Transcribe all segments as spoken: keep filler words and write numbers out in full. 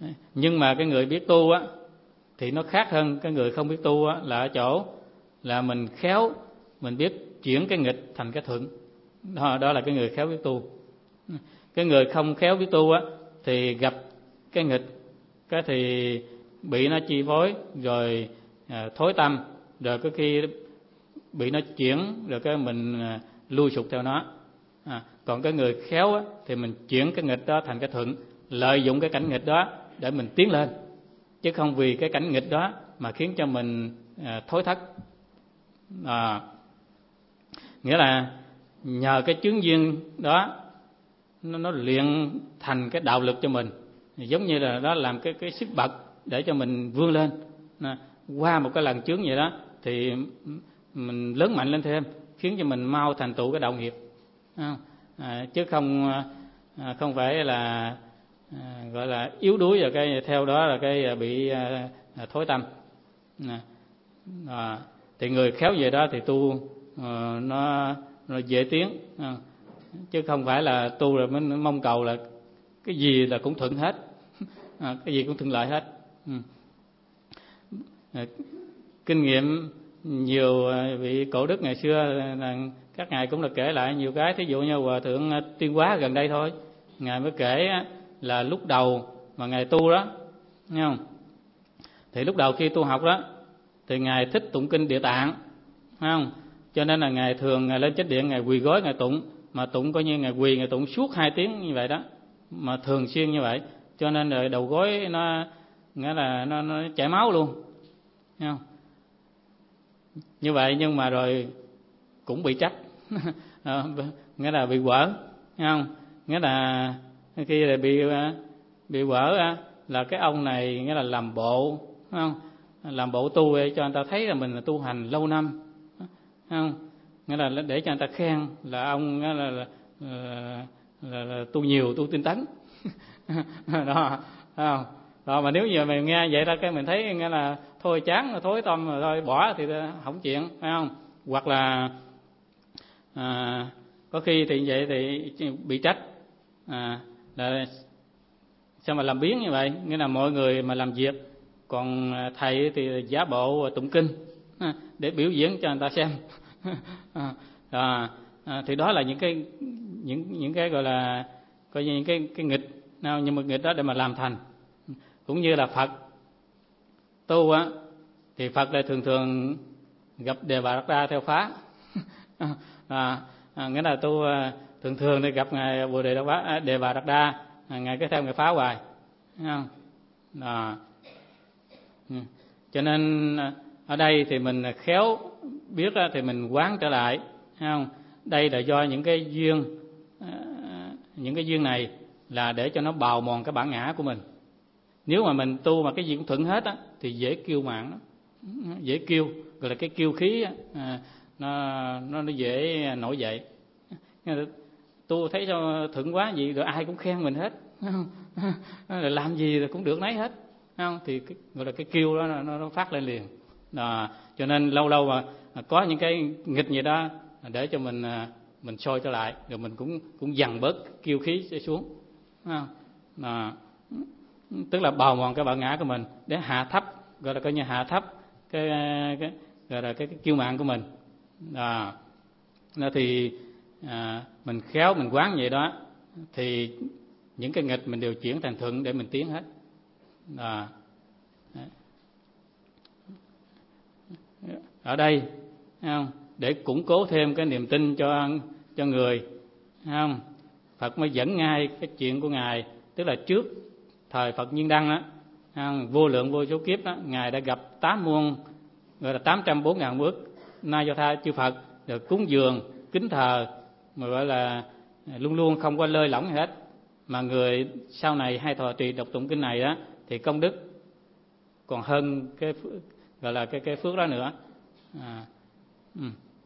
Nhưng mà cái người biết tu á thì nó khác hơn cái người không biết tu á, là ở chỗ là mình khéo, mình biết chuyển cái nghịch thành cái thuận. Đó, đó là cái người khéo biết tu. Cái người không khéo biết tu á thì gặp cái nghịch cái thì bị nó chi phối, rồi à, thối tâm, rồi có khi bị nó chuyển, rồi cái mình à, lui sụt theo nó. À, còn cái người khéo á, thì mình chuyển cái nghịch đó thành cái thuận, lợi dụng cái cảnh nghịch đó để mình tiến lên, chứ không vì cái cảnh nghịch đó mà khiến cho mình à, thối thất. À, nghĩa là nhờ cái chướng duyên đó nó, nó luyện thành cái đạo lực cho mình, giống như là đó làm cái cái sức bật để cho mình vươn lên. À, qua một cái lần chướng vậy đó thì mình lớn mạnh lên thêm, khiến cho mình mau thành tựu cái đạo nghiệp. À, à, chứ không à, không phải là à, gọi là yếu đuối rồi cái theo đó là cái bị à, thối tâm. À, à, thì người khéo về đó thì tu à, nó nó dễ tiến, à, chứ không phải là tu rồi mới mong cầu là cái gì là cũng thuận hết, à, cái gì cũng thuận lợi hết. Ừ. À, kinh nghiệm nhiều vị cổ đức ngày xưa là các ngài cũng là kể lại nhiều cái. Thí dụ như Hòa thượng Tuyên Hóa gần đây thôi, ngài mới kể là lúc đầu mà ngài tu đó, nghe không? Thì lúc đầu khi tu học đó thì ngài thích tụng kinh Địa Tạng, thấy không? Cho nên là ngài thường ngài lên chánh điện, ngài quỳ gối ngài tụng, mà tụng coi như ngài quỳ ngài tụng suốt hai tiếng như vậy đó, mà thường xuyên như vậy, cho nên rồi đầu gối nó nghĩa là nó, nó chảy máu luôn, thấy không? Như vậy nhưng mà rồi cũng bị trách, nghĩa là bị quở, thấy không? Nghĩa là khi là bị bị quở là cái ông này nghĩa là làm bộ, thấy không? Làm bộ tu để cho người ta thấy là mình là tu hành lâu năm, không? Nghĩa là để cho người ta khen là ông là, là, là, là, là, là tu nhiều, tu tinh tấn. Đó, không? Đó, mà nếu như mình nghe vậy đó cái mình thấy nghĩa là thôi chán, thối tâm rồi thôi bỏ thì không chuyện, phải không? Hoặc là à, có khi thì vậy thì bị trách à, là sao mà làm biếng như vậy, nghĩa là mọi người mà làm việc, còn thầy thì giả bộ tụng kinh để biểu diễn cho người ta xem. À, à, thì đó là những cái những những cái gọi là coi như những cái cái nghịch nào, nhưng mà nghịch đó để mà làm thành. Cũng như là Phật tu á thì Phật lại thường thường gặp Đề Bà Đạt Đa theo phá. À, à, nghĩa là tu thường thường thì gặp ngài Bồ Đề Đề Bà Đạt Đa, ngài cứ theo ngài phá hoài, thấy không? À, cho nên ở đây thì mình khéo biết thì mình quán trở lại, thấy không? Đây là do những cái duyên, những cái duyên này là để cho nó bào mòn cái bản ngã của mình. Nếu mà mình tu mà cái gì cũng thuận hết á thì dễ kiêu mạn đó, dễ kiêu, gọi là cái kiêu khí á, nó nó nó dễ nổi dậy. Tu thấy cho thuận quá gì rồi ai cũng khen mình hết, rồi làm gì rồi cũng được nấy hết, không? Thì cái, gọi là cái kiêu đó nó, nó phát lên liền. Đó, cho nên lâu lâu mà có những cái nghịch gì đó để cho mình mình soi trở lại, rồi mình cũng cũng dằn bớt kiêu khí sẽ xuống, không? Đó, tức là bào mòn cái bản ngã của mình để hạ thấp, gọi là coi như hạ thấp cái cái gọi là cái, cái kiêu mạn của mình. Đó, đó thì à, mình khéo mình quán vậy đó thì những cái nghịch mình đều chuyển thành thuận để mình tiến hết. Đó. Ở đây, không? Để củng cố thêm cái niềm tin cho cho người, không? Phật mới dẫn ngay cái chuyện của ngài, tức là trước thời Phật Nhiên Đăng đó, không? Vô lượng vô số kiếp đó, ngài đã gặp tám muôn, gọi là tám trăm bốn ngàn bước Na Do Tha chư Phật, được cúng dường kính thờ, mà gọi là luôn luôn không có lơi lỏng gì hết. Mà người sau này hay thọ trì đọc tụng kinh này đó thì công đức còn hơn cái gọi là cái cái phước đó nữa. À, ừ.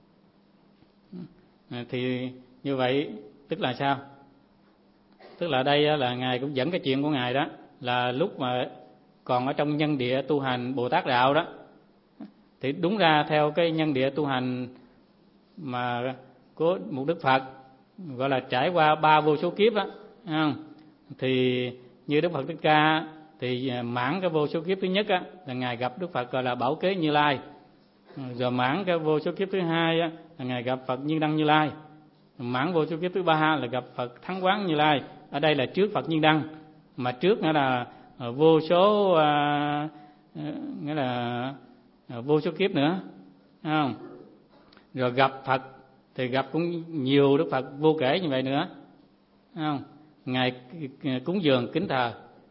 À, thì như vậy tức là sao? Tức là đây là ngài cũng dẫn cái chuyện của ngài đó là lúc mà còn ở trong nhân địa tu hành Bồ Tát đạo đó, thì đúng ra theo cái nhân địa tu hành mà của một Đức Phật gọi là trải qua ba vô số kiếp đó, không? Thì như Đức Phật Thích Ca thì mãn cái vô số kiếp thứ nhất á, là Ngài gặp Đức Phật gọi là Bảo Kế Như Lai. Rồi mãn cái vô số kiếp thứ hai á, là Ngài gặp Phật Nhiên Đăng Như Lai. Mãn vô số kiếp thứ ba là gặp Phật Thắng Quán Như Lai. Ở đây là trước Phật Nhiên Đăng, mà trước nữa là vô số à, nghĩa là vô số kiếp nữa, không? Rồi gặp Phật thì gặp cũng nhiều Đức Phật vô kể như vậy nữa, không? Ngài cúng dường kính thờ,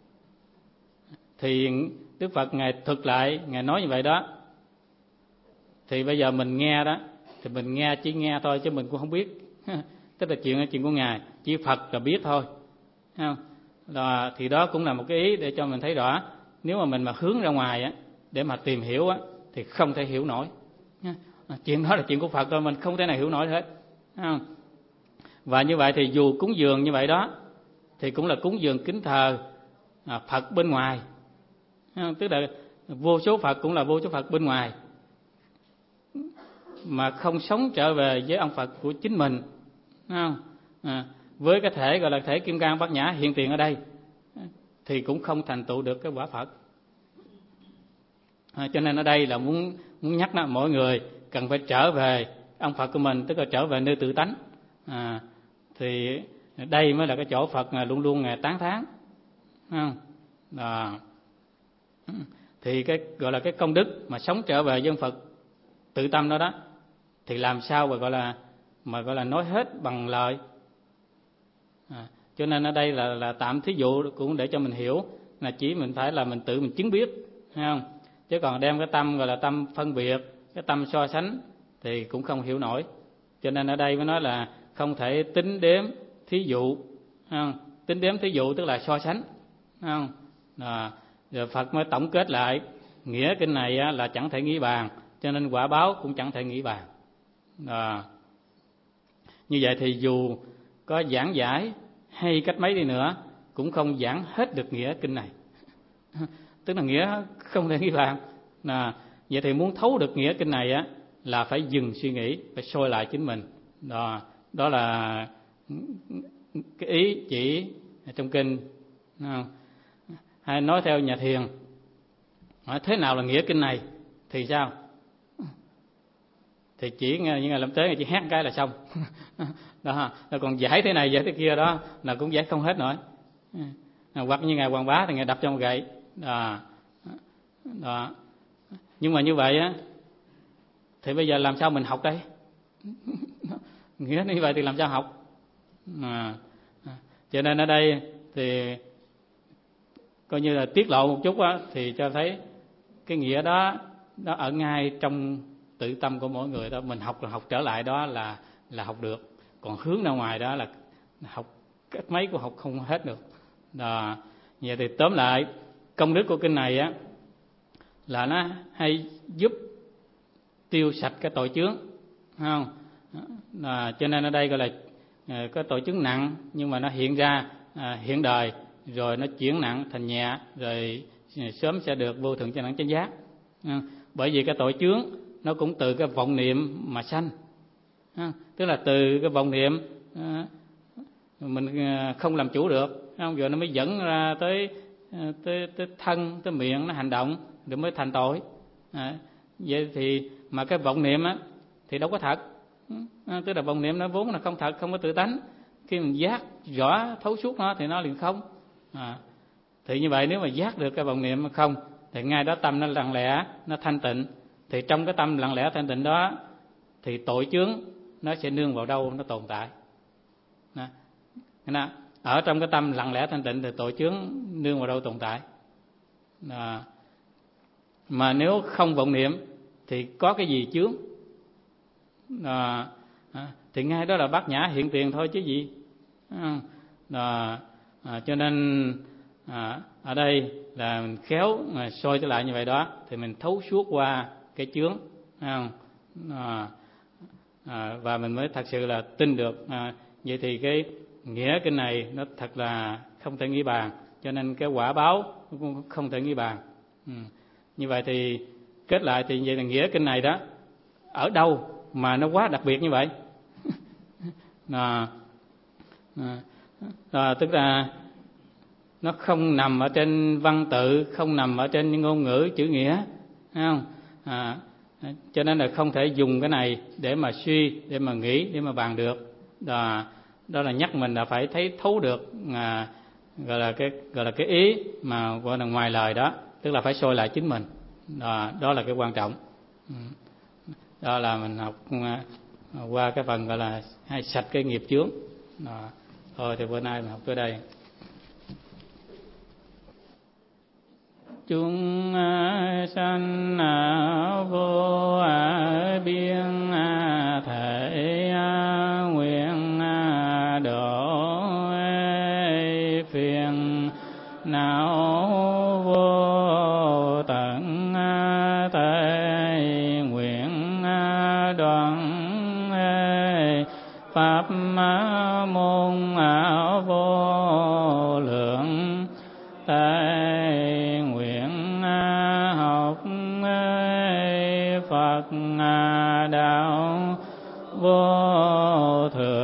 thì Đức Phật Ngài thực lại, Ngài nói như vậy đó. Thì bây giờ mình nghe đó, thì mình nghe chỉ nghe thôi chứ mình cũng không biết. Tức là chuyện là chuyện của Ngài, chỉ Phật là biết thôi, không? Đó, thì đó cũng là một cái ý để cho mình thấy rõ. Nếu mà mình mà hướng ra ngoài á, để mà tìm hiểu á, thì không thể hiểu nổi. Chuyện đó là chuyện của Phật thôi, mình không thể nào hiểu nổi hết, không? Và như vậy thì dù cúng dường như vậy đó, thì cũng là cúng dường kính thờ Phật bên ngoài, tức là vô số Phật cũng là vô số Phật bên ngoài, mà không sống trở về với ông Phật của chính mình, không? À, với cái thể gọi là thể Kim Cang Bát Nhã hiện tiền ở đây, thì cũng không thành tựu được cái quả Phật. À, cho nên ở đây là muốn muốn nhắc đó, mọi người cần phải trở về ông Phật của mình, tức là trở về nơi tự tánh. À, thì đây mới là cái chỗ Phật luôn luôn Ngài tán thán, không? À, thì cái gọi là cái công đức mà sống trở về dân Phật tự tâm đó đó, thì làm sao mà gọi là mà gọi là nói hết bằng lời. À, cho nên ở đây là là tạm thí dụ cũng để cho mình hiểu, là chỉ mình phải là mình tự mình chứng biết, thấy không? Chứ còn đem cái tâm gọi là tâm phân biệt, cái tâm so sánh thì cũng không hiểu nổi. Cho nên ở đây mới nói là không thể tính đếm thí dụ, không? Tính đếm thí dụ tức là so sánh, không? À, rồi Phật mới tổng kết lại nghĩa kinh này á, là chẳng thể nghĩ bàn, cho nên quả báo cũng chẳng thể nghĩ bàn. À, như vậy thì dù có giảng giải hay cách mấy đi nữa cũng không giảng hết được nghĩa kinh này. Tức là nghĩa không thể nghĩ bàn. À, vậy thì muốn thấu được nghĩa kinh này á, là phải dừng suy nghĩ, phải soi lại chính mình. Đó, đó là cái ý chỉ trong kinh. Hay nói theo nhà thiền, hỏi thế nào là nghĩa kinh này thì sao? Thì chỉ như Ngài Lâm Tế chỉ hét cái là xong. Đó, còn giải thế này giải thế kia đó là cũng giải không hết nổi. Hoặc như Ngài Hoàng Bá thì Ngài đập cho một gậy. Đó. Đó. Nhưng mà như vậy á, thì bây giờ làm sao mình học đây? Nghĩa như vậy thì làm sao học? À, cho nên ở đây thì coi như là tiết lộ một chút á, thì cho thấy cái nghĩa đó nó ở ngay trong tự tâm của mỗi người đó. Mình học là học trở lại đó là là học được. Còn hướng ra ngoài đó là học cách mấy cũng học không hết được. Đó. Vậy thì tóm lại công đức của kinh này á, là nó hay giúp tiêu sạch cái tội chướng, không? À, cho nên ở đây gọi là à, có tội chướng nặng, nhưng mà nó hiện ra à, hiện đời, rồi nó chuyển nặng thành nhẹ, rồi sớm sẽ được vô thượng chánh đẳng chánh giác. À, bởi vì cái tội chướng nó cũng từ cái vọng niệm mà sanh, à, tức là từ cái vọng niệm à, mình không làm chủ được, không? Rồi nó mới dẫn ra tới tới tới thân, tới miệng nó hành động, rồi mới thành tội. À, vậy thì mà cái vọng niệm á thì đâu có thật, à, tức là vọng niệm nó vốn là không thật, không có tự tánh. Khi mình giác rõ thấu suốt nó thì nó liền không. À, thì như vậy nếu mà giác được cái vọng niệm không thì ngay đó tâm nó lặng lẽ, nó thanh tịnh. Thì trong cái tâm lặng lẽ thanh tịnh đó thì tội chướng nó sẽ nương vào đâu nó tồn tại. À, ở trong cái tâm lặng lẽ thanh tịnh thì tội chướng nương vào đâu tồn tại. À, mà nếu không vọng niệm thì có cái gì chướng? À, à, thì ngay đó là bát nhã hiện tiền thôi chứ gì. À, à, cho nên à, ở đây là mình khéo mà soi trở lại như vậy đó, thì mình thấu suốt qua cái chướng, à, à, và mình mới thật sự là tin được. À, vậy thì cái nghĩa kinh này nó thật là không thể nghĩ bàn, cho nên cái quả báo cũng không thể nghĩ bàn. Ừ. Như vậy thì kết lại thì vậy là nghĩa kinh này đó ở đâu mà nó quá đặc biệt như vậy? À, à, à, tức là nó không nằm ở trên văn tự, không nằm ở trên ngôn ngữ chữ nghĩa, thấy không? À, cho nên là không thể dùng cái này để mà suy, để mà nghĩ, để mà bàn được. Đó, đó là nhắc mình là phải thấy thấu được à, gọi là cái gọi là cái ý mà gọi là ngoài lời đó, tức là phải soi lại chính mình. Đó, đó là cái quan trọng. Đó là mình học qua cái phần gọi là hay sạch cái nghiệp chướng. Đó. Thôi thì bữa nay mình học tới đây. Chúng sanh vô biên thể nguyện độ phiền não vô tận thể nguyện đoạn pháp môn vô lượng thể nguyện học Phật đạo vô thượng.